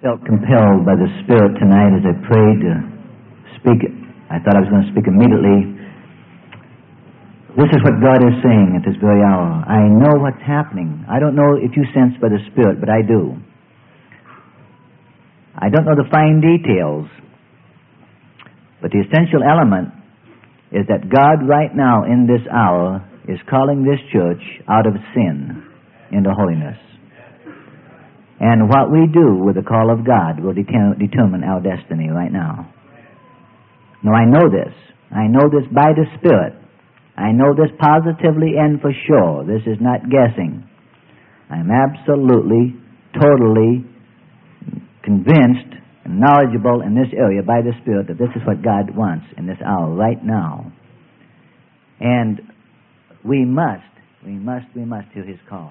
Felt compelled by the Spirit tonight as I prayed to speak. I thought I was going to speak immediately. This is what God is saying at this very hour. I know what's happening. I don't know if you sense by the Spirit, but I do. I don't know the fine details, but the essential element is that God right now in this hour is calling this church out of sin into holiness. And what we do with the call of God will determine our destiny right now. Now, I know this. I know this by the Spirit. I know this positively and for sure. This is not guessing. I'm absolutely, totally convinced and knowledgeable in this area by the Spirit that this is what God wants in this hour right now. And we must hear His call.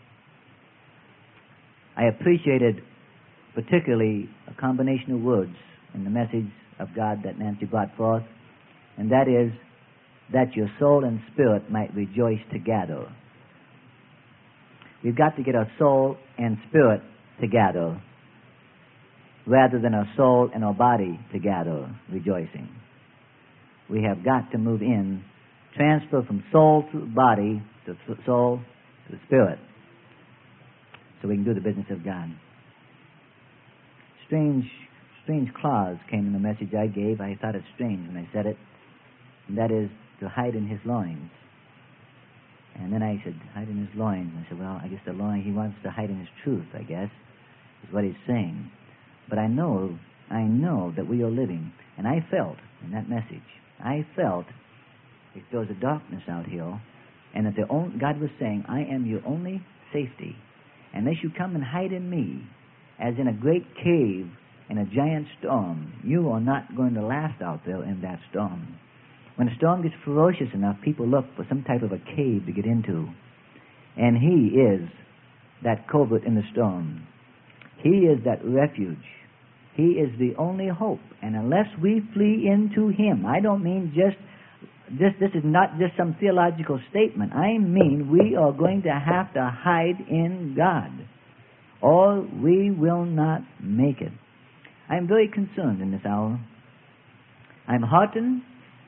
I appreciated particularly a combination of words in the message of God that Nancy brought forth, and that is that your soul and spirit might rejoice together. We've got to get our soul and spirit together rather than our soul and our body together rejoicing. We have got to move in, transfer from soul to body to soul to spirit, so we can do the business of God. Strange clause came in the message I gave. I thought it strange when I said it, and that is to hide in His loins. And then I said, hide in His loins. And I said, well, I guess the loins, He wants to hide in His truth, I guess, is what He's saying. But I know that we are living, and I felt in that message, if there was a darkness out here, and that God was saying, I am your only safety. Unless you come and hide in me, as in a great cave in a giant storm, you are not going to last out there in that storm. When a storm gets ferocious enough, people look for some type of a cave to get into. And He is that covert in the storm. He is that refuge. He is the only hope. And unless we flee into Him, I don't mean this is not just some theological statement. I mean we are going to have to hide in God, or we will not make it. I am very concerned in this hour. I'm heartened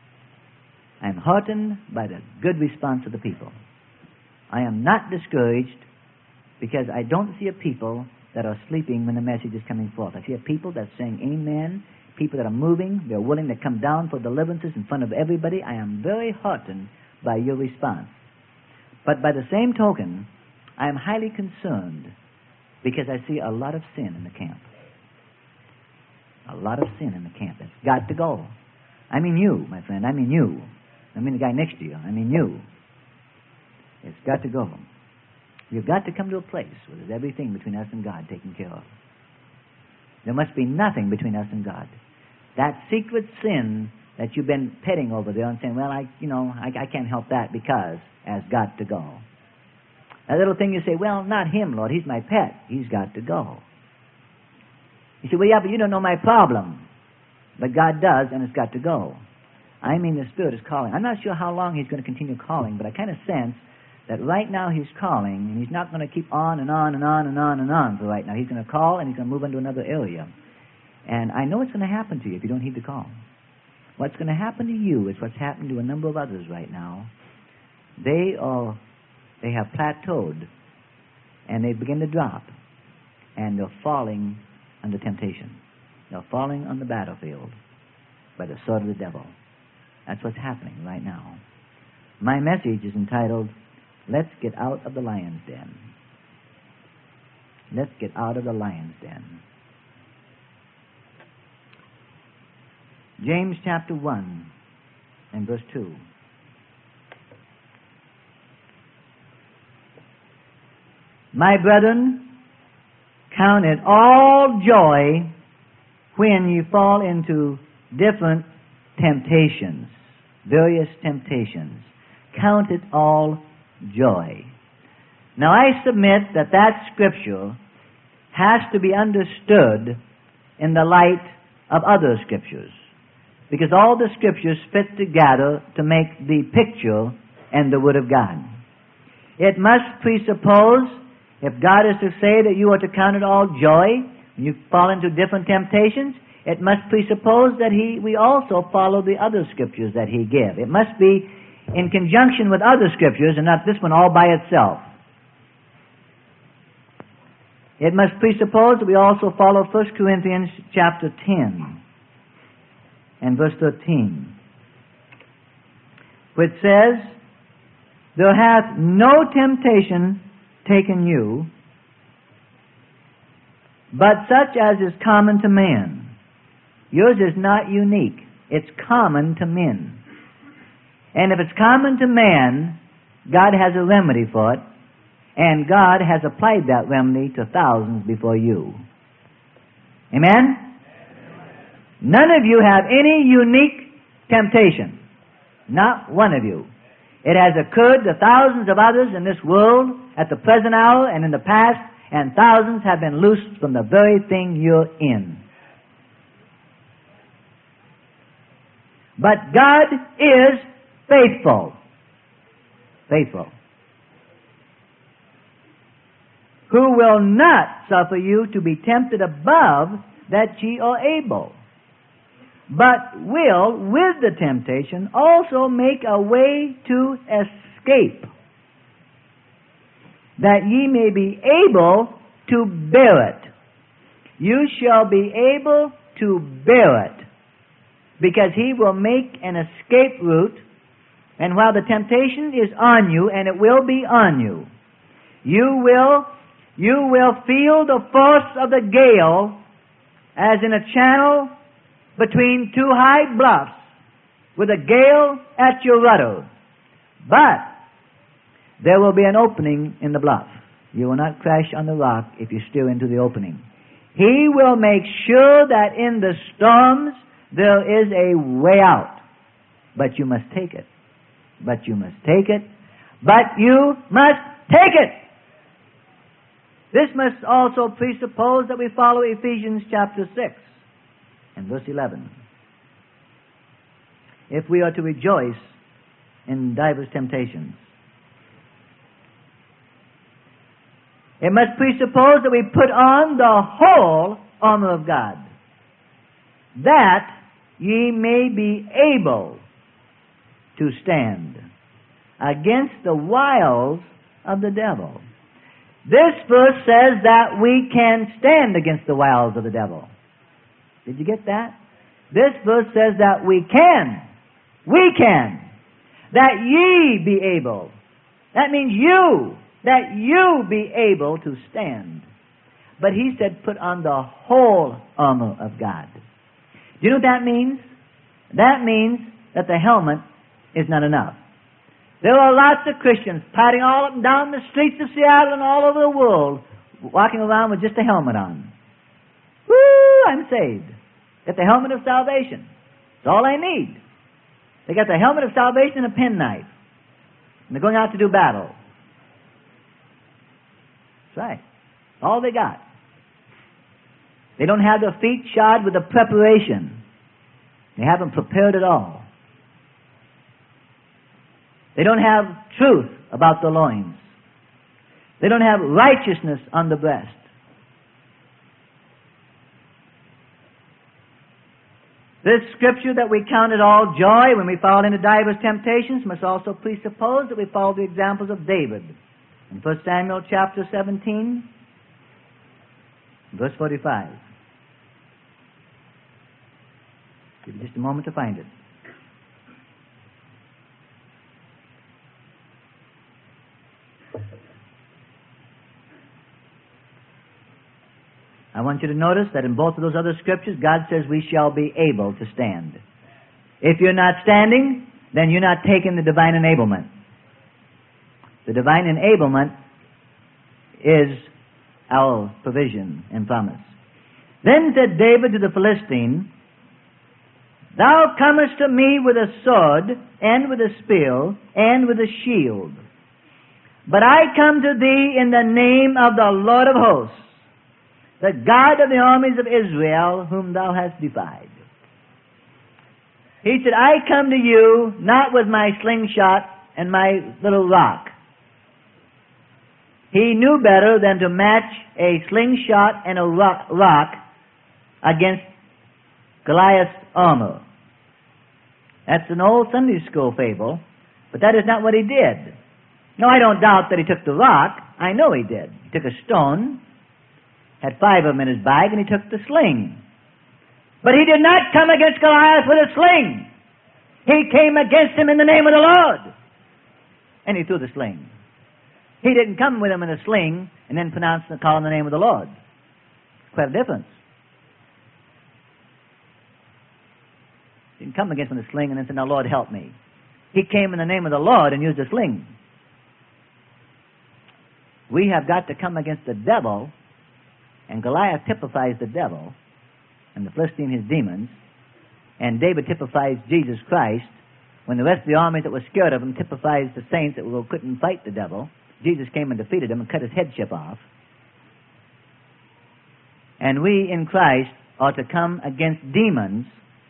by the good response of the people. I am not discouraged because I don't see a people that are sleeping when the message is coming forth. I see a people that's saying amen, people that are moving, they're willing to come down for deliverances in front of everybody. I am very heartened by your response. But by the same token, I am highly concerned because I see a lot of sin in the camp. A lot of sin in the camp. It's got to go. I mean you, my friend. I mean you. I mean the guy next to you. I mean you. It's got to go. You've got to come to a place where there's everything between us and God taken care of. There must be nothing between us and God. That secret sin that you've been petting over there and saying, well, I can't help that because has got to go. That little thing you say, well, not him, Lord. He's my pet. He's got to go. You say, well, yeah, but you don't know my problem. But God does, and it's got to go. I mean, the Spirit is calling. I'm not sure how long He's going to continue calling, but I kind of sense that right now He's calling, and He's not going to keep on and on and on and on and on for right now. He's going to call, and He's going to move into another area. And I know it's going to happen to you if you don't heed the call. What's going to happen to you is what's happened to a number of others right now. They have plateaued, and they begin to drop, and they're falling under temptation. They're falling on the battlefield by the sword of the devil. That's what's happening right now. My message is entitled, Let's Get Out of the Lion's Den. Let's get out of the lion's den. James chapter 1 and verse 2. My brethren, count it all joy when you fall into different temptations, various temptations. Count it all joy. Now I submit that scripture has to be understood in the light of other scriptures, because all the scriptures fit together to make the picture and the Word of God. It must presuppose, if God is to say that you are to count it all joy When you fall into different temptations, it must presuppose that we also follow the other scriptures that he gives. It must be in conjunction with other scriptures and not this one all by itself. It must presuppose that we also follow 1 Corinthians chapter 10 and verse 13, which says, "There hath no temptation taken you, but such as is common to man." Yours is not unique. It's common to men. And if it's common to man, God has a remedy for it, and God has applied that remedy to thousands before you. Amen? None of you have any unique temptation. Not one of you. It has occurred to thousands of others in this world at the present hour and in the past, and thousands have been loosed from the very thing you're in. But God is faithful. Faithful. Who will not suffer you to be tempted above that ye are able, but will with the temptation also make a way to escape, that ye may be able to bear it. You shall be able to bear it, because he will make an escape route, and while the temptation is on you, and it will be on you, you will feel the force of the gale as in a channel between two high bluffs with a gale at your rudder. But there will be an opening in the bluff. You will not crash on the rock if you steer into the opening. He will make sure that in the storms there is a way out. But you must take it. But you must take it. But you must take it. This must also presuppose that we follow Ephesians chapter 6 and verse 11. If we are to rejoice in divers temptations. It must presuppose that we put on the whole armor of God, that ye may be able to stand against the wiles of the devil. This verse says that we can stand against the wiles of the devil. Did you get that? This verse says that we can. That ye be able. That means that you be able to stand. But he said put on the whole armor of God. Do you know what that means? That means that the helmet is not enough. There are lots of Christians padding all up and down the streets of Seattle and all over the world, walking around with just a helmet on. Woo, I'm saved. Got the helmet of salvation. That's all I need. They got the helmet of salvation and a penknife. And they're going out to do battle. That's right. All they got. They don't have their feet shod with the preparation. They haven't prepared at all. They don't have truth about the loins. They don't have righteousness on the breast. This scripture that we count it all joy when we fall into divers temptations must also presuppose that we follow the examples of David. In 1 Samuel chapter 17, verse 45. Give me just a moment to find it. I want you to notice that in both of those other scriptures, God says we shall be able to stand. If you're not standing, then you're not taking the divine enablement. The divine enablement is our provision and promise. Then said David to the Philistine, Thou comest to me with a sword, and with a spear, and with a shield. But I come to thee in the name of the Lord of hosts, the God of the armies of Israel, whom thou hast defied. He said, I come to you not with my slingshot and my little rock. He knew better than to match a slingshot and a rock against Goliath's armor. That's an old Sunday school fable, but that is not what he did. No, I don't doubt that he took the rock. I know he did. He took a stone, had 5 of them in his bag, and he took the sling. But he did not come against Goliath with a sling. He came against him in the name of the Lord. And he threw the sling. He didn't come with him in a sling and then call on the name of the Lord. Quite a difference. He didn't come against him with a sling and then say, now, Lord, help me. He came in the name of the Lord and used a sling. We have got to come against the devil, and Goliath typifies the devil, and the Philistine his demons, and David typifies Jesus Christ, when the rest of the armies that were scared of him typifies the saints that couldn't fight the devil. Jesus came and defeated him and cut his headship off. And we in Christ are to come against demons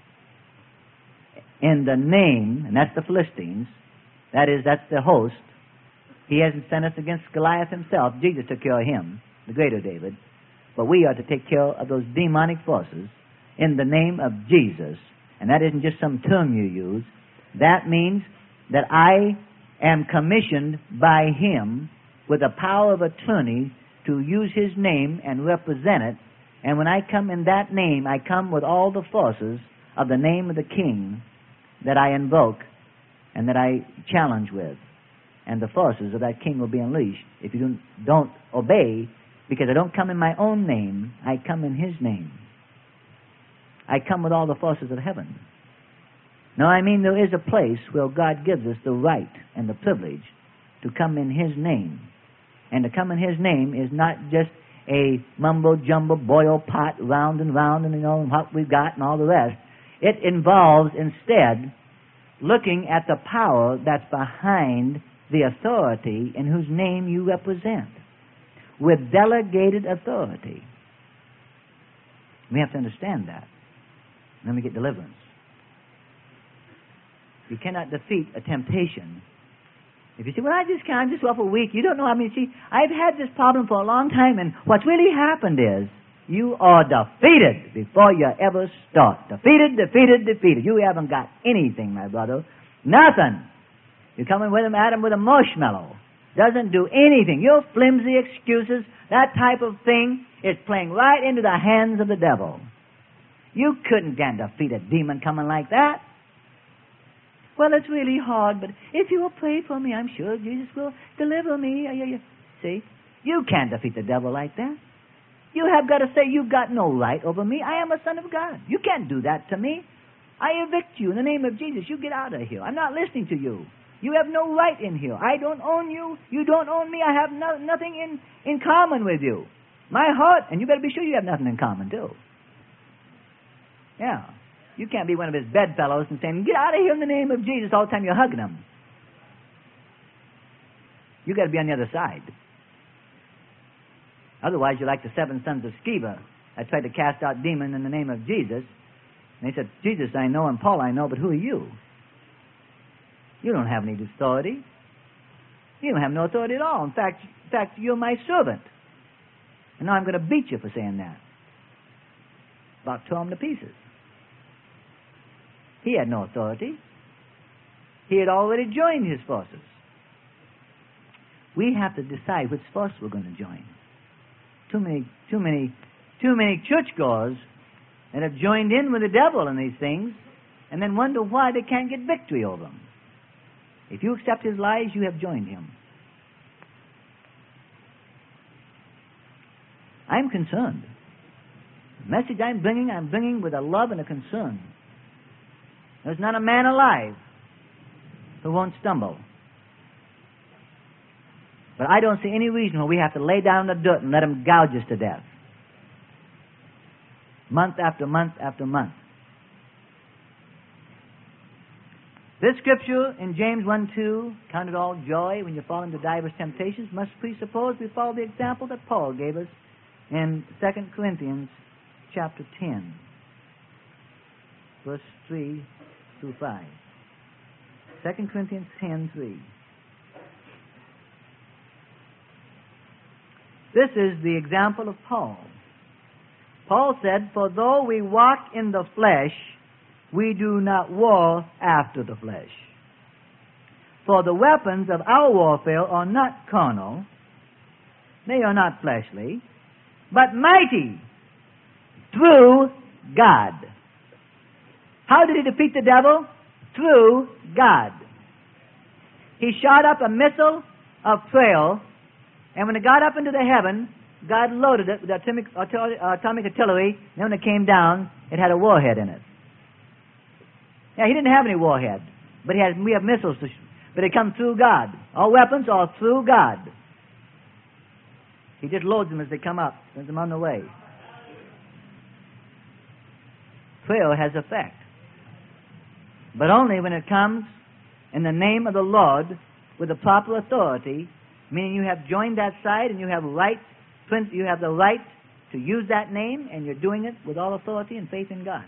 in the name, and that's the Philistines, that's the host. He hasn't sent us against Goliath himself. Jesus took care of him, the greater David. But we are to take care of those demonic forces in the name of Jesus. And that isn't just some term you use. That means that I am commissioned by him with a power of attorney to use his name and represent it. And when I come in that name, I come with all the forces of the name of the King that I invoke and that I challenge with. And the forces of that King will be unleashed if you don't obey, because I don't come in my own name, I come in his name. I come with all the forces of heaven. Now, I mean, there is a place where God gives us the right and the privilege to come in his name. And to come in his name is not just a mumbo-jumbo boil pot, round and round, and and what we've got and all the rest. It involves, instead, looking at the power that's behind the authority in whose name you represent, with delegated authority. We have to understand that. Then we get deliverance. You cannot defeat a temptation. If you say, well, I'm just awful weak. You don't know. I've had this problem for a long time, and what's really happened is you are defeated before you ever start. Defeated. You haven't got anything, my brother. Nothing. You're coming with him at him with a marshmallow. Doesn't do anything. Your flimsy excuses, that type of thing, is playing right into the hands of the devil. You couldn't defeat a demon coming like that. Well, it's really hard, but if you will pray for me, I'm sure Jesus will deliver me. See, you can't defeat the devil like that. You have got to say, you've got no right over me. I am a son of God. You can't do that to me. I evict you in the name of Jesus. You get out of here. I'm not listening to you. You have no right in here. I don't own you. You don't own me. I have nothing in common with you. My heart, and you better be sure you have nothing in common, too. Yeah. You can't be one of his bedfellows and saying, get out of here in the name of Jesus all the time you're hugging him. You got to be on the other side. Otherwise, you're like the 7 sons of Sceva that tried to cast out demons in the name of Jesus. And they said, Jesus I know and Paul I know, but who are you? You don't have any authority. You don't have no authority at all. In fact, you're my servant. And now I'm going to beat you for saying that. About tore him to pieces. He had no authority. He had already joined his forces. We have to decide which force we're going to join. Too many churchgoers that have joined in with the devil in these things and then wonder why they can't get victory over them. If you accept his lies, you have joined him. I'm concerned. The message I'm bringing with a love and a concern. There's not a man alive who won't stumble. But I don't see any reason why we have to lay down in the dirt and let him gouge us to death. Month after month after month. This scripture in James 1:2, count it all joy when you fall into diverse temptations, must presuppose we follow the example that Paul gave us in 2 Corinthians chapter 10, verse 3 through 5. 2 Corinthians 10:3. This is the example of Paul. Paul said, "For though we walk in the flesh, we do not war after the flesh. For the weapons of our warfare are not carnal, they are not fleshly, but mighty through God." How did he defeat the devil? Through God. He shot up a missile of prayer, and when it got up into the heaven, God loaded it with atomic artillery, and when it came down, it had a warhead in it. Yeah, he didn't have any warhead, but we have missiles, but they come through God. All weapons are through God. He just loads them as they come up, sends them on the way. Prayer has effect, but only when it comes in the name of the Lord with the proper authority, meaning you have joined that side and you have the right to use that name, and you're doing it with all authority and faith in God.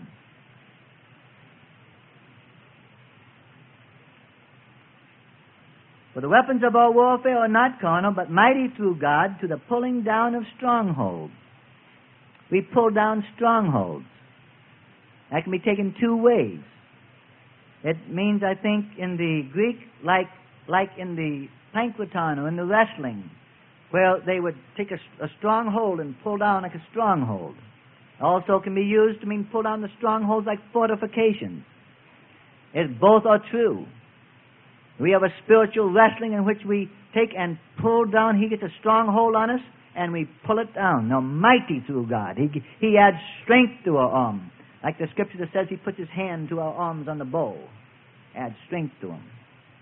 For the weapons of our warfare are not carnal, but mighty through God to the pulling down of strongholds. We pull down strongholds. That can be taken two ways. It means, I think, in the Greek, like in the Pankraton or in the wrestling, where they would take a stronghold and pull down like a stronghold. Also can be used to mean pull down the strongholds like fortifications. Both are true. We have a spiritual wrestling in which we take and pull down. He gets a stronghold on us, and we pull it down. Now, mighty through God. He adds strength to our arm. Like the scripture that says He puts His hand to our arms on the bow. Adds strength to them.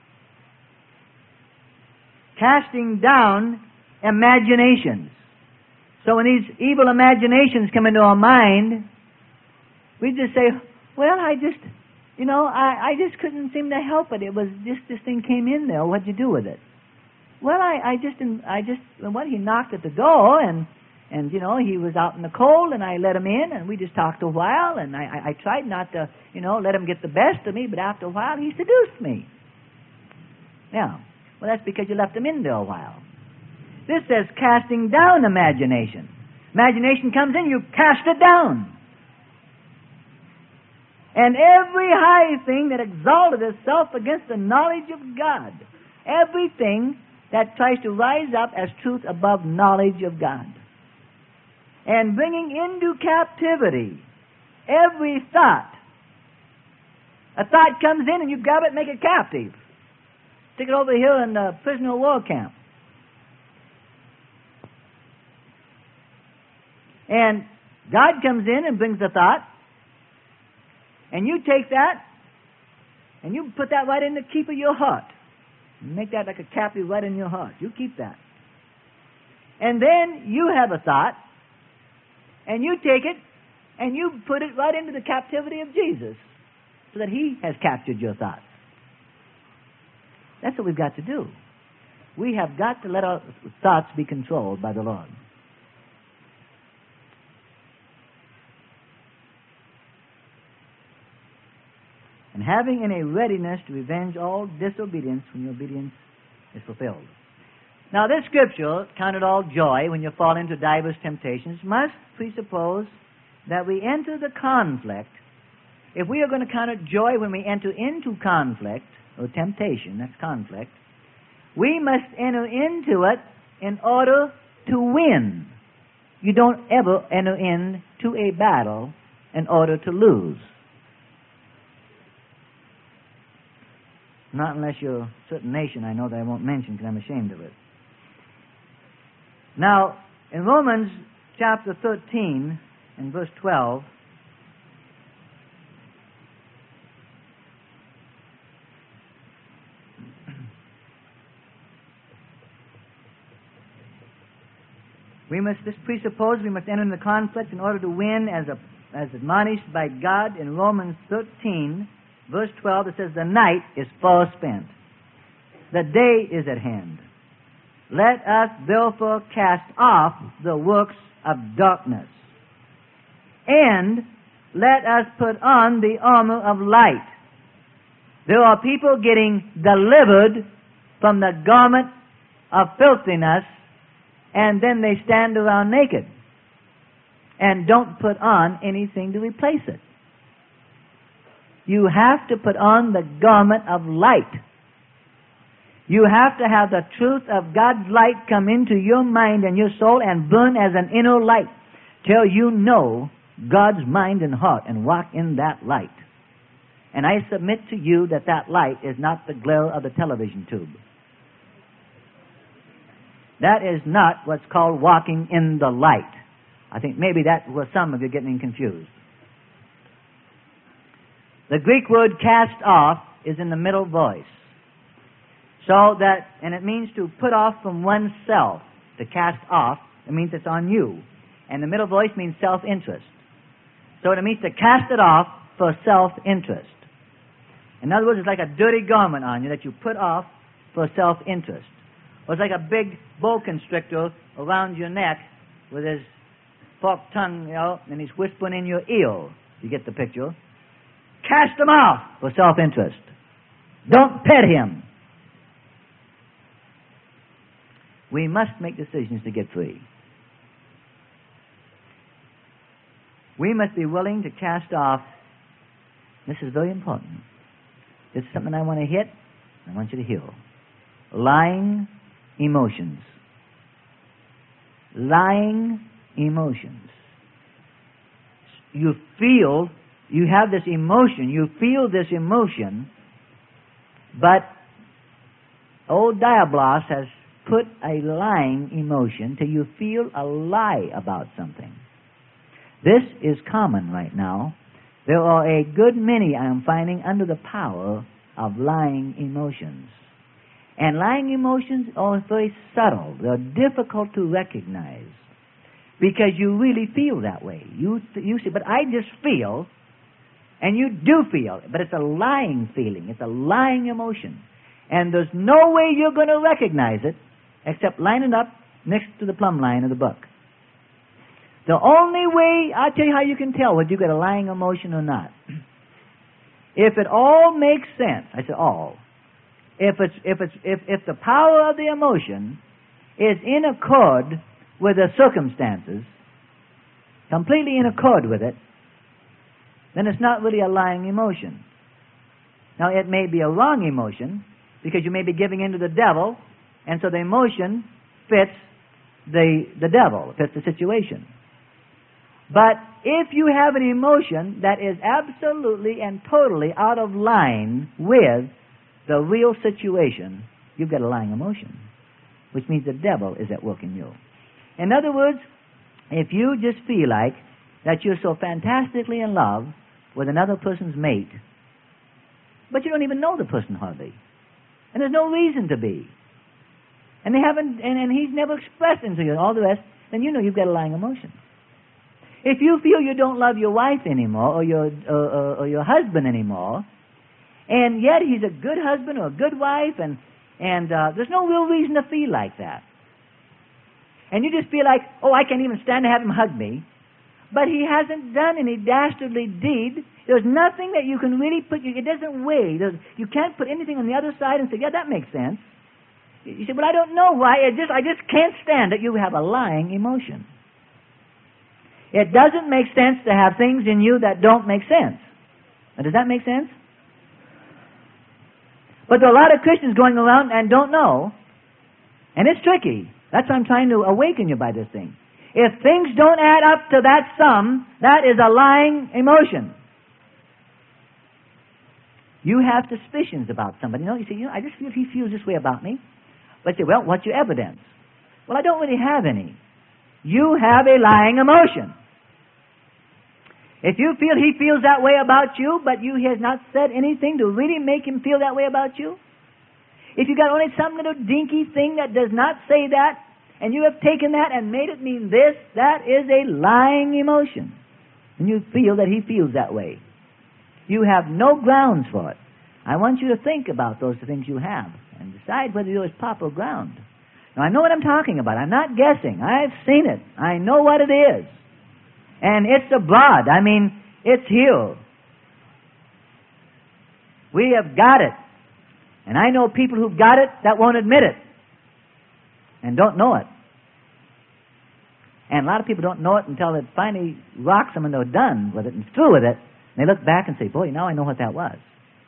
Casting down imaginations. So when these evil imaginations come into our mind, we just say, well, I just couldn't seem to help it. It was just this thing came in there. What'd you do with it? Well, he knocked at the door, and he was out in the cold, and I let him in, and we just talked a while, and I tried not to, let him get the best of me, but after a while, he seduced me. Yeah. Well, that's because you left him in there a while. This says casting down imagination. Imagination comes in, you cast it down. And every high thing that exalted itself against the knowledge of God, everything that tries to rise up as truth above knowledge of God, and bringing into captivity every thought. A thought comes in and you grab it and make it captive. Stick it over here in the prisoner of war camp. And God comes in and brings the thought, and you take that, and you put that right in the keep of your heart. Make that like a captive right in your heart. You keep that. And then you have a thought, and you take it, and you put it right into the captivity of Jesus, so that He has captured your thoughts. That's what we've got to do. We have got to let our thoughts be controlled by the Lord. And having in a readiness to revenge all disobedience when your obedience is fulfilled. Now, this scripture, count it all joy when you fall into divers temptations, must presuppose that we enter the conflict. If we are going to count it joy when we enter into conflict, or temptation, that's conflict, we must enter into it in order to win. You don't ever enter into a battle in order to lose. Not unless you're a certain nation, I know, that I won't mention because I'm ashamed of it. Now, in Romans chapter 13 and verse 12, this presupposes we must enter into the conflict in order to win, as admonished by God in Romans 13, verse 12. It says, "The night is far spent, the day is at hand. Let us therefore cast off the works of darkness, and let us put on the armor of light." There are people getting delivered from the garment of filthiness and then they stand around naked and don't put on anything to replace it. You have to put on the garment of light. You have to have the truth of God's light come into your mind and your soul and burn as an inner light till you know God's mind and heart and walk in that light. And I submit to you that that light is not the glare of the television tube. That is not what's called walking in the light. I think maybe that was some of you getting confused. The Greek word cast off is in the middle voice. So that, and it means to put off from oneself. To cast off, it means it's on you. And the middle voice means self-interest. So it means to cast it off for self-interest. In other words, it's like a dirty garment on you that you put off for self-interest. Or it's like a big boa constrictor around your neck with his forked tongue, and he's whispering in your ear. You get the picture. Cast him off for self-interest. Don't pet him. We must make decisions to get free. We must be willing to cast off. This is very important. This is something I want to hit. I want you to hear. Lying emotions. Lying emotions. You feel, you have this emotion, you feel this emotion, but old Diabolos has put a lying emotion till you feel a lie about something. This is common right now. There are a good many, I am finding, under the power of lying emotions. And lying emotions are very subtle. They're difficult to recognize because you really feel that way. You say, but I just feel, and you do feel, but it's a lying feeling. It's a lying emotion. And there's no way you're going to recognize it except line it up next to the plumb line of the book. The only way, I'll tell you how you can tell whether you get a lying emotion or not. If it all makes sense, I said all. If the power of the emotion is in accord with the circumstances, completely in accord with it, then it's not really a lying emotion. Now, it may be a wrong emotion because you may be giving in to the devil, and so the emotion fits the devil, fits the situation. But if you have an emotion that is absolutely and totally out of line with the real situation, you've got a lying emotion, which means the devil is at work in you. In other words, if you just feel like that you're so fantastically in love with another person's mate, but you don't even know the person hardly, and there's no reason to be, and they haven't, and he's never expressed into you, and all the rest, then you know you've got a lying emotion. If you feel you don't love your wife anymore, or your husband anymore, and yet he's a good husband or a good wife, and there's no real reason to feel like that, and you just feel like, oh, I can't even stand to have him hug me, but he hasn't done any dastardly deed. There's nothing that you can really put. It doesn't weigh. You can't put anything on the other side and say, yeah, that makes sense. You say, but I don't know why. I just can't stand it. You have a lying emotion. It doesn't make sense to have things in you that don't make sense. Now, does that make sense? But there are a lot of Christians going around and don't know, and it's tricky. That's why I'm trying to awaken you by this thing. If things don't add up to that sum, that is a lying emotion. You have suspicions about somebody. You say, I just feel he feels this way about me. But you say, well, what's your evidence? Well, I don't really have any. You have a lying emotion. If you feel he feels that way about you, but he has not said anything to really make him feel that way about you, if you got only some little dinky thing that does not say that, and you have taken that and made it mean this, that is a lying emotion. And you feel that he feels that way. You have no grounds for it. I want you to think about those things you have and decide whether there is proper ground. Now, I know what I'm talking about. I'm not guessing. I've seen it. I know what it is. And it's abroad. I mean, it's here. We have got it. And I know people who've got it that won't admit it and don't know it. And a lot of people don't know it until it finally rocks them and they're done with it and through with it. And they look back and say, boy, now I know what that was.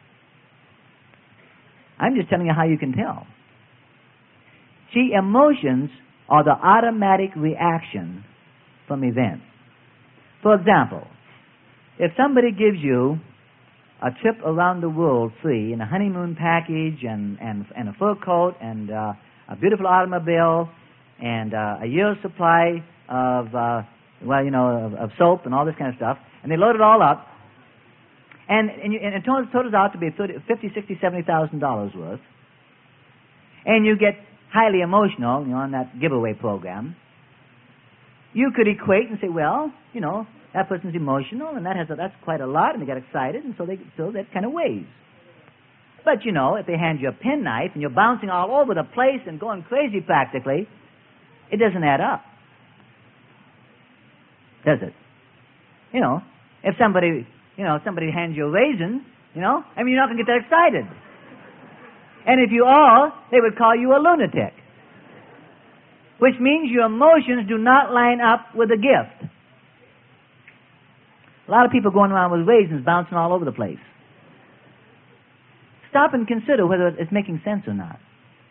I'm just telling you how you can tell. See, emotions are the automatic reaction from events. For example, if somebody gives you a trip around the world free and a honeymoon package and a fur coat and a beautiful automobile and a year's supply of, of soap and all this kind of stuff, and they load it all up, and it totals out to be $50,000, $60,000, $70,000 worth, and you get highly emotional, on that giveaway program, you could equate and say, well, that person's emotional, and that's quite a lot, and they get excited, and so that kind of weighs. But, if they hand you a penknife and you're bouncing all over the place and going crazy practically, it doesn't add up. Does it? If somebody hands you a raisin, you're not going to get that excited. And if you are, they would call you a lunatic. Which means your emotions do not line up with a gift. A lot of people going around with raisins bouncing all over the place. Stop and consider whether it's making sense or not.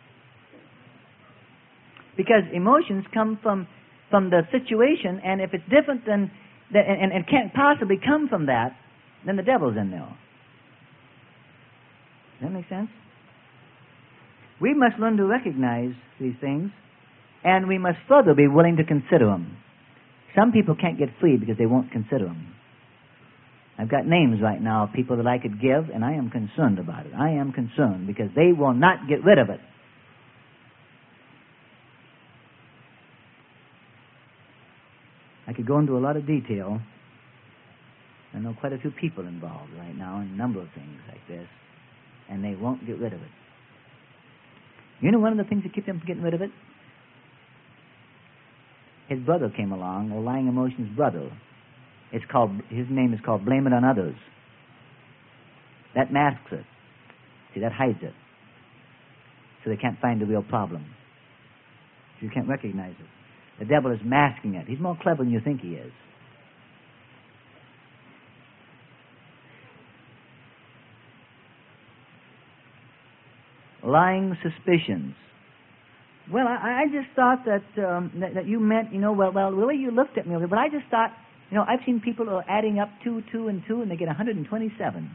Because emotions come from the situation, and if it's different than and can't possibly come from that, then the devil's in there. Does that make sense? We must learn to recognize these things, and we must further be willing to consider them. Some people can't get free because they won't consider them. I've got names right now of people that I could give, and I am concerned about it. I am concerned because they will not get rid of it. I could go into a lot of detail. I know quite a few people involved right now in a number of things like this, and they won't get rid of it. One of the things that keep them from getting rid of it? His brother came along, a lying emotions brother. His name is called blame it on others. That masks it. See, that hides it. So they can't find the real problem. So you can't recognize it. The devil is masking it. He's more clever than you think he is. Lying suspicions. Well, I just thought that you meant, well, the way you looked at me, but I just thought, I've seen people who are adding up 2, 2, and 2, and they get 127.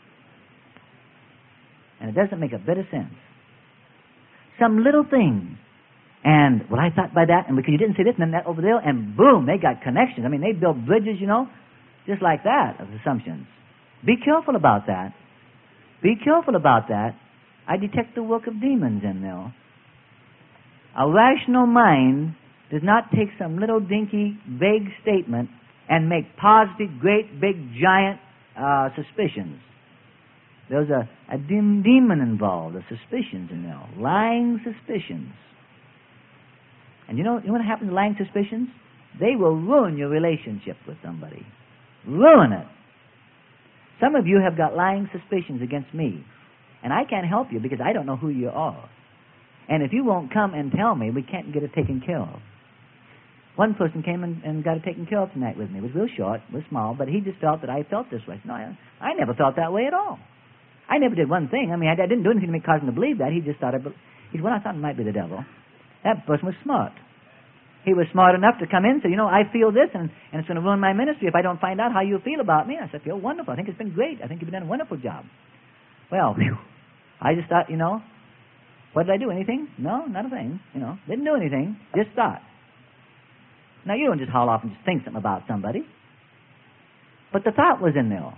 And it doesn't make a bit of sense. Some little thing. And, well, I thought by that, and because you didn't say this and then that over there, and boom, they got connections. I mean, they build bridges, just like that, of assumptions. Be careful about that. Be careful about that. I detect the work of demons in there. A rational mind does not take some little dinky, vague statement and make positive, great, big, giant suspicions. There's a demon involved, the suspicions in there, lying suspicions. And you know what happens to lying suspicions? They will ruin your relationship with somebody. Ruin it. Some of you have got lying suspicions against me. And I can't help you because I don't know who you are. And if you won't come and tell me, we can't get it taken care of. One person came and got it taken care of tonight with me. It was real short, it was small, but he just felt that I felt this way. No, I never felt that way at all. I never did one thing. I mean, I didn't do anything to cause him to believe that. He just thought, I thought it might be the devil. That person was smart. He was smart enough to come in and say, I feel this, and it's going to ruin my ministry if I don't find out how you feel about me. I said, I feel wonderful. I think it's been great. I think you've done a wonderful job. Well, I just thought, what did I do? Anything? No, not a thing. Didn't do anything. Just thought. Now, you don't just haul off and just think something about somebody. But the thought was in there.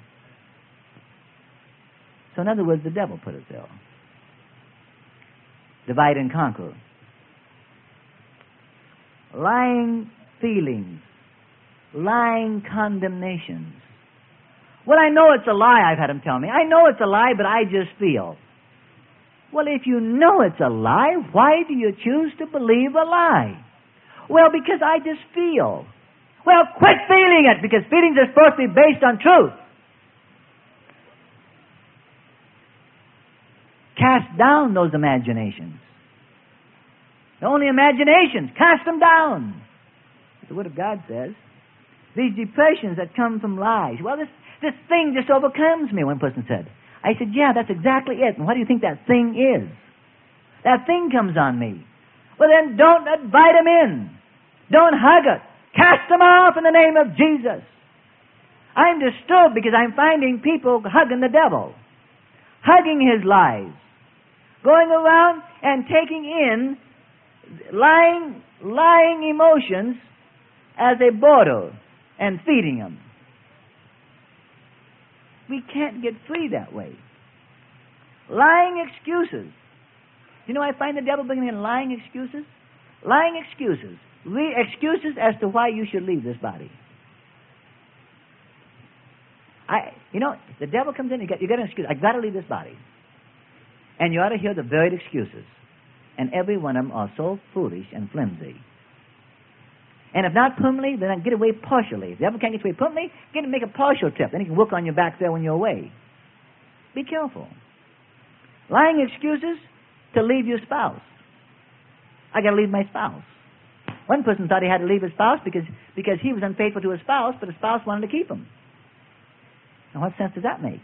So in other words, the devil put it there. Divide and conquer. Lying feelings. Lying condemnations. Well, I know it's a lie, I've had him tell me. I know it's a lie, but I just feel. Well, if you know it's a lie, why do you choose to believe a lie? Well, because I just feel. Well, quit feeling it, because feelings are supposed to be based on truth. Cast down those imaginations. They're only imaginations. Cast them down. the Word of God says. These depressions that come from lies. Well, this thing just overcomes me, one person said. I said, yeah, that's exactly it. And what do you think that thing is? That thing comes on me. Well, then don't invite them in. Don't hug it. Cast them off in the name of Jesus. I'm disturbed because I'm finding people hugging the devil, hugging his lies, going around and taking in lying emotions as a border and feeding them. We can't get free that way. Lying excuses. You know, I find the devil bringing in lying excuses. Lying excuses. Excuses as to why you should leave this body. The devil comes in, you got an excuse. I've got to leave this body. And you ought to hear the varied excuses. And every one of them are so foolish and flimsy. And if not permanently, then get away partially. If the devil can't get away permanently, get him to make a partial trip. Then he can work on your back there when you're away. Be careful. Lying excuses to leave your spouse. I got to leave my spouse. One person thought he had to leave his spouse because he was unfaithful to his spouse, but his spouse wanted to keep him. Now, what sense does that make?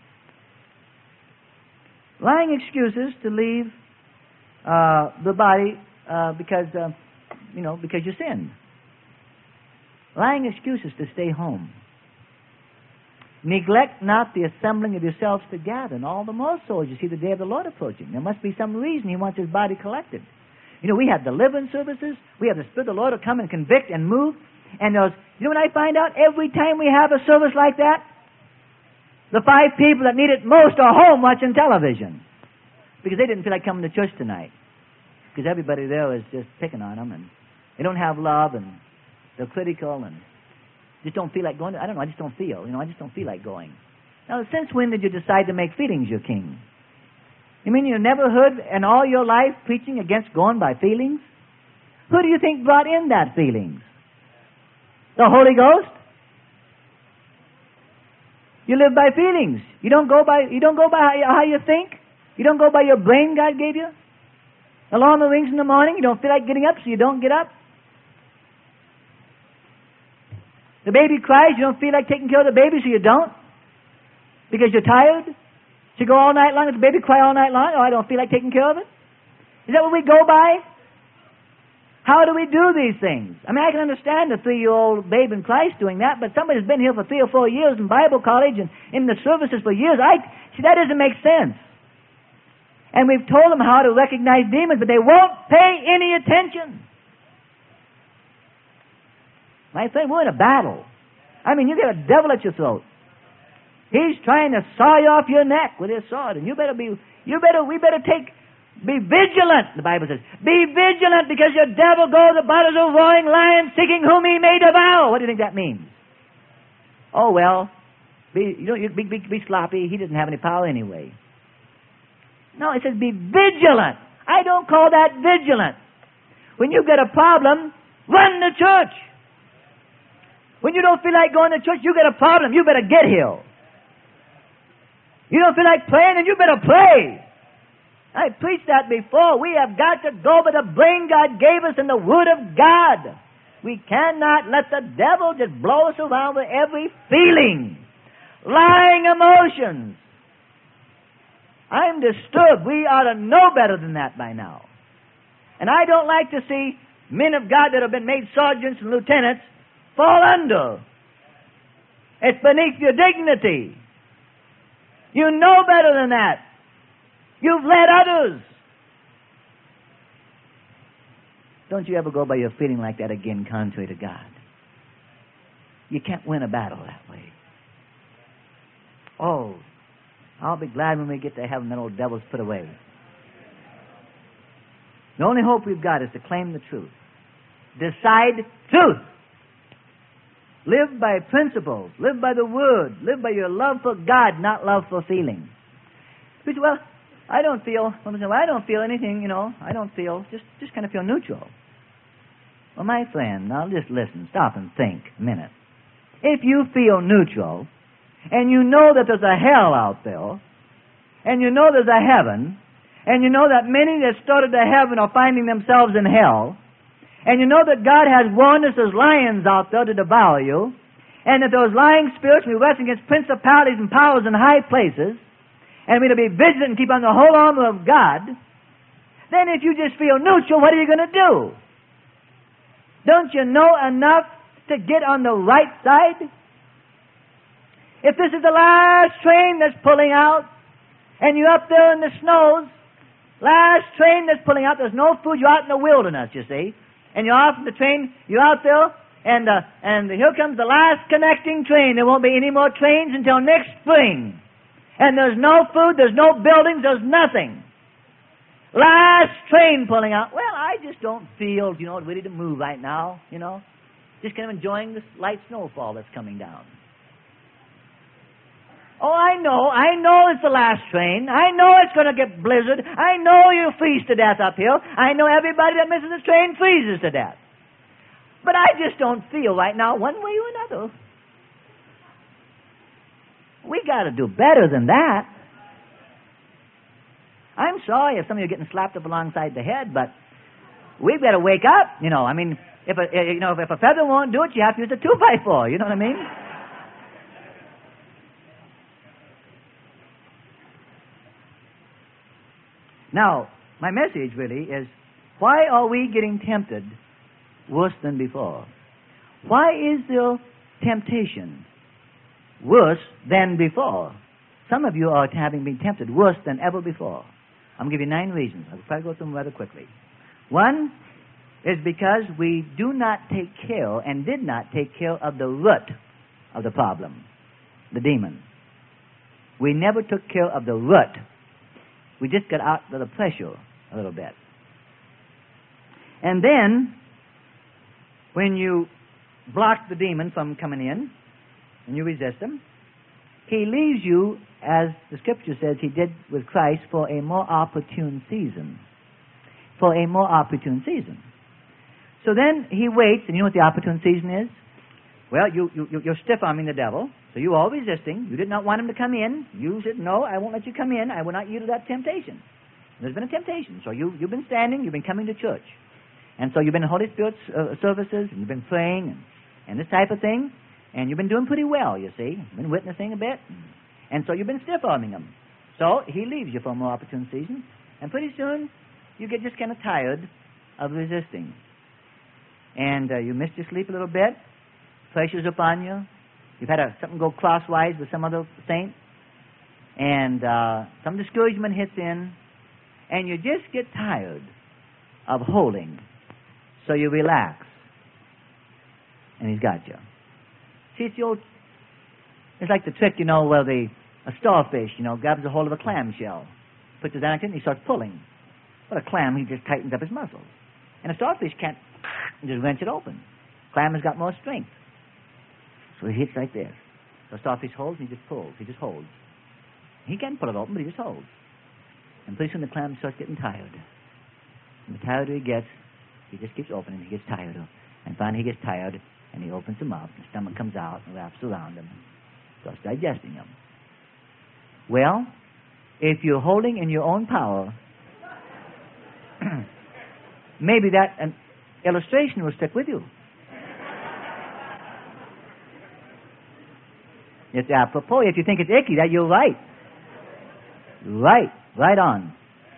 Lying excuses to leave the body because you sinned. Lying excuses to stay home. Neglect not the assembling of yourselves together, and all the more so as you see the day of the Lord approaching. There must be some reason He wants His body collected. You know, we have deliverance services. We have the Spirit of the Lord to come and convict and move. And those, you know what I find out? Every time we have a service like that, the 5 people that need it most are home watching television because they didn't feel like coming to church tonight because everybody there is just picking on them and they don't have love and they're critical and just don't feel like going. I don't know. I just don't feel. I just don't feel like going. Now, since when did you decide to make feelings your king? You mean you never heard in all your life preaching against going by feelings? Who do you think brought in that feelings? The Holy Ghost? You live by feelings. You don't go by how you think. You don't go by your brain God gave you. Alarm rings in the morning. You don't feel like getting up, so you don't get up. The baby cries. You don't feel like taking care of the baby, so you don't. Because you're tired. So you go all night long. Does the baby cry all night long? Oh, I don't feel like taking care of it. Is that what we go by? How do we do these things? I mean, I can understand a 3-year-old babe in Christ doing that, but somebody who's been here for 3 or 4 years in Bible college and in the services for years, that doesn't make sense. And we've told them how to recognize demons, but they won't pay any attention. My friend, we're in a battle. I mean, you got a devil at your throat. He's trying to saw you off your neck with his sword, and we better be vigilant, the Bible says. Be vigilant because your devil goes about as a roaring lion seeking whom he may devour. What do you think that means? Oh, well, be sloppy. He doesn't have any power anyway. No, it says be vigilant. I don't call that vigilant. When you've got a problem, run to church. When you don't feel like going to church, you got a problem. You better get here. You don't feel like praying, then you better pray. I preached that before. We have got to go by the brain God gave us in the Word of God. We cannot let the devil just blow us around with every feeling, lying emotions. I'm disturbed. We ought to know better than that by now. And I don't like to see men of God that have been made sergeants and lieutenants fall under. It's beneath your dignity. You know better than that. You've led others. Don't you ever go by your feeling like that again, contrary to God. You can't win a battle that way. Oh, I'll be glad when we get to heaven that old devil's put away. The only hope we've got is to claim the truth. Decide truth. Live by principles. Live by the Word. Live by your love for God, not love for feeling. Well, I don't feel anything, I don't feel, just kind of feel neutral. Well, my friend, now just listen, stop and think a minute. If you feel neutral, and you know that there's a hell out there, and you know there's a heaven, and you know that many that started to heaven are finding themselves in hell, And you know that God has warned us as lions out there to devour you, and that those lying spirits will be wrestling against principalities and powers in high places, and we're to be vigilant and keep on the whole armor of God, then if you just feel neutral, what are you going to do? Don't you know enough to get on the right side? If this is the last train that's pulling out, and you're up there in the snows, last train that's pulling out, there's no food, you're out in the wilderness, you see, and you're off the train, you're out there, and here comes the last connecting train. There won't be any more trains until next spring. And there's no food, there's no buildings, there's nothing. Last train pulling out. Well, I just don't feel, ready to move right now, Just kind of enjoying this light snowfall that's coming down. Oh, I know it's the last train. I know it's going to get blizzard. I know you'll freeze to death up here. I know everybody that misses this train freezes to death. But I just don't feel right now one way or another. We got to do better than that. I'm sorry if some of you are getting slapped up alongside the head, but we've got to wake up. If a feather won't do it, you have to use a 2x4. You know what I mean? Now, my message really is, why are we getting tempted worse than before? Why is there temptation worse than before? Some of you are having been tempted worse than ever before. I'm going to give you 9 reasons. I'll try to go through them rather quickly. One is because we do not take care and did not take care of the root of the problem, the demon. We never took care of the root. We just got out of the pressure a little bit. And then, when you block the demon from coming in, and you resist him, he leaves you, as the Scripture says he did with Christ, for a more opportune season. For a more opportune season. So then he waits, and you know what the opportune season is? Well, you're stiff-arming the devil, so you are resisting. You did not want him to come in. You said, no, I won't let you come in. I will not yield to that temptation. There's been a temptation. So you've been standing, you've been coming to church. And so you've been in Holy Spirit services, and you've been praying, and this type of thing. And you've been doing pretty well, you see. You've been witnessing a bit. And so you've been stiff-arming him. So he leaves you for a more opportune season. And pretty soon, you get just kind of tired of resisting. And you miss your sleep a little bit. Pressure's upon you. You've had something go crosswise with some other saint. And some discouragement hits in. And you just get tired of holding. So you relax. And he's got you. See, it's like the trick, where a starfish, grabs a hold of a clamshell, puts his hand in, and he starts pulling. But a clam, he just tightens up his muscles. And a starfish can't just wrench it open. Clam has got more strength. So he hits like this. So a starfish holds, and he just pulls. He just holds. He can't pull it open, but he just holds. And pretty soon the clam starts getting tired. And the tired he gets, he just keeps opening, he gets tired. And finally he gets tired, and he opens them up, and the stomach comes out and wraps around him, starts digesting them. Well, if you're holding in your own power, maybe that an illustration will stick with you. It's apropos. If you think it's icky, that you're right. Right on.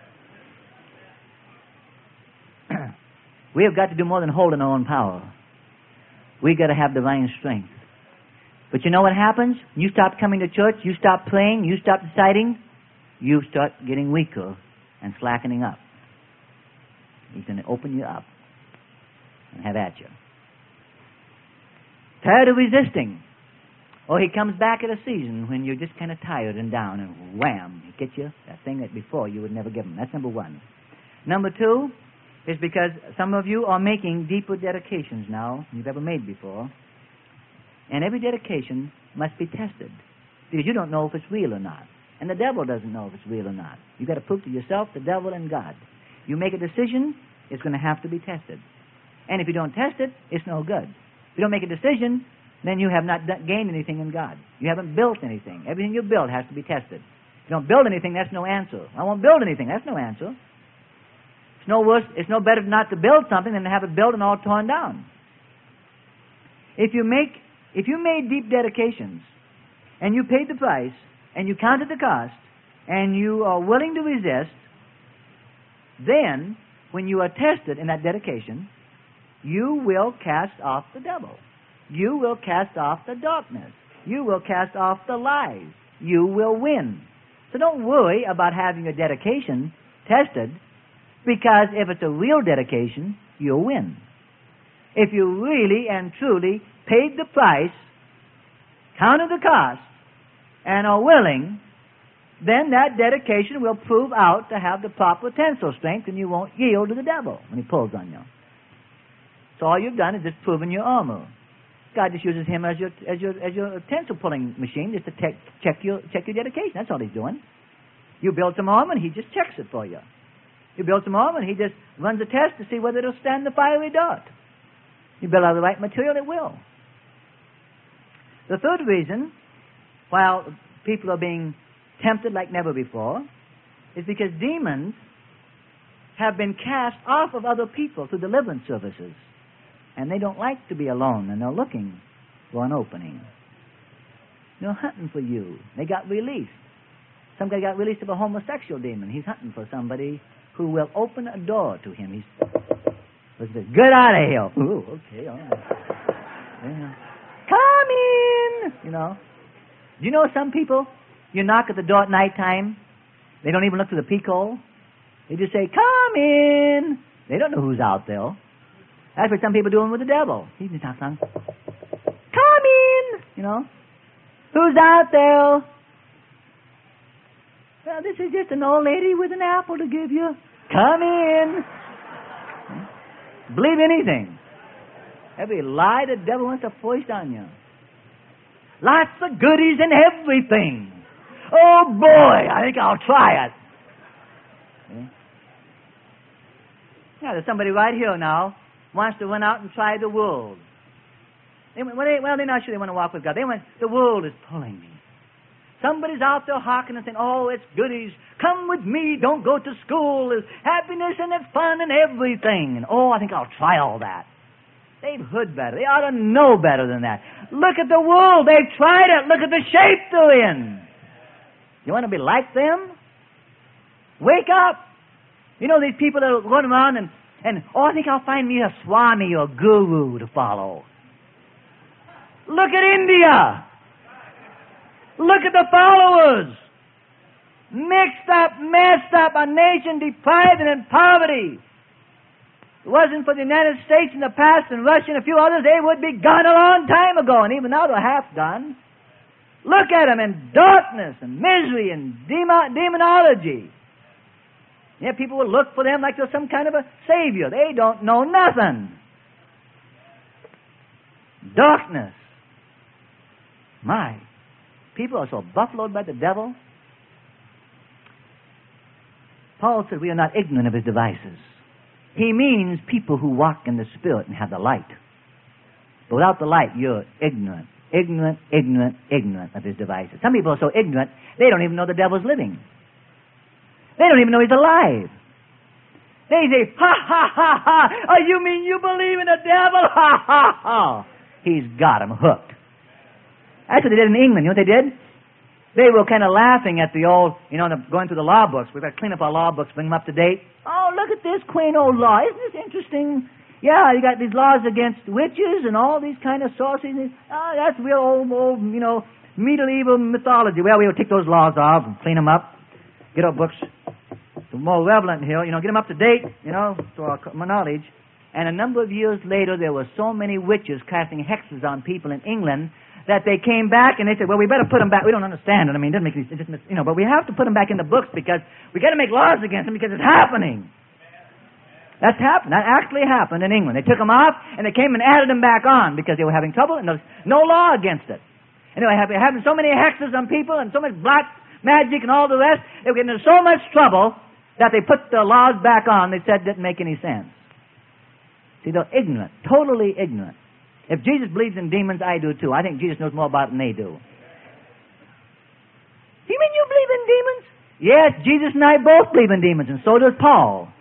We have got to do more than hold in our own power. We've got to have divine strength. But you know what happens? You stop coming to church, you stop praying, you stop deciding, you start getting weaker and slackening up. He's going to open you up and have at you. Tired of resisting. Or he comes back at a season when you're just kind of tired and down, and wham, he gets you that thing that before you would never give him. That's number one. Number two is because some of you are making deeper dedications now than you've ever made before. And every dedication must be tested, because you don't know if it's real or not. And the devil doesn't know if it's real or not. You've got to prove to yourself, the devil, and God. You make a decision, it's going to have to be tested. And if you don't test it, it's no good. If you don't make a decision, then you have not gained anything in God. You haven't built anything. Everything you build has to be tested. If you don't build anything, that's no answer. I won't build anything. That's no answer. It's no worse. It's no better not to build something than to have it built and all torn down. If you made deep dedications, and you paid the price, and you counted the cost, and you are willing to resist, then, when you are tested in that dedication, you will cast off the devil. You will cast off the darkness. You will cast off the lies. You will win. So don't worry about having your dedication tested, because if it's a real dedication, you'll win. If you really and truly paid the price, counted the cost, and are willing, then that dedication will prove out to have the proper tensile strength, and you won't yield to the devil when he pulls on you. So all you've done is just proven your armor. God just uses him as your tensile pulling machine just to check your dedication. That's all he's doing. You build some armor, and he just checks it for you. You build some armor, and he just runs a test to see whether it'll stand the fiery dart. You build out the right material, it will. The third reason, while people are being tempted like never before, is because demons have been cast off of other people through deliverance services. And they don't like to be alone, and they're looking for an opening. They're hunting for you. They got released. Some guy got released of a homosexual demon. He's hunting for somebody who will open a door to him. Get out of here. Ooh, okay, all right. Yeah. Come in. Do you know some people, you knock at the door at night time, they don't even look through the peek hole. They just say, come in. They don't know who's out there. That's what some people are doing with the devil. He's just talking. Come in. Who's out there? Well, this is just an old lady with an apple to give you. Come in. Believe anything. Every lie the devil wants to foist on you. Lots of goodies and everything. Oh, boy, I think I'll try it. Yeah, there's somebody right here now wants to run out and try the world. They're not sure they want to walk with God. The world is pulling me. Somebody's out there hawking and saying, oh, it's goodies. Come with me. Don't go to school. There's happiness and there's fun and everything. And, oh, I think I'll try all that. They've heard better. They ought to know better than that. Look at the world. They've tried it. Look at the shape they're in. You want to be like them? Wake up. These people that are going around and I think I'll find me a Swami or guru to follow. Look at India. Look at the followers. Mixed up, messed up, a nation deprived and in poverty. If it wasn't for the United States in the past and Russia and a few others, they would be gone a long time ago. And even now they're half gone. Look at them in darkness and misery and demonology. Yeah, people will look for them like they're some kind of a savior. They don't know nothing. Darkness. My. People are so buffaloed by the devil. Paul said we are not ignorant of his devices. He means people who walk in the Spirit and have the light. But without the light, you're ignorant of his devices. Some people are so ignorant, they don't even know the devil's living. They don't even know he's alive. They say, ha, ha, ha, ha. Oh, you mean you believe in the devil? Ha, ha, ha. He's got him hooked. That's what they did in England. You know what they did? They were kind of laughing at the old, going through the law books. We've got to clean up our law books, bring them up to date. Oh, look at this quaint old law. Isn't this interesting? Yeah, you got these laws against witches and all these kind of sorceries. Oh, that's real old, medieval mythology. Well, we will take those laws off and clean them up. Get our books more relevant here, get them up to date, to our knowledge. And a number of years later, there were so many witches casting hexes on people in England that they came back and they said, well, we better put them back. We don't understand it. I mean, it doesn't make any sense, but we have to put them back in the books because we got to make laws against them because it's happening. That's happened. That actually happened in England. They took them off and they came and added them back on because they were having trouble and there was no law against it. And they were having so many hexes on people and so much black magic and all the rest, they were getting into so much trouble that they put the laws back on. They said it didn't make any sense. See, they're ignorant, totally ignorant. If Jesus believes in demons, I do too. I think Jesus knows more about it than they do. You mean you believe in demons? Yes, Jesus and I both believe in demons, and so does Paul.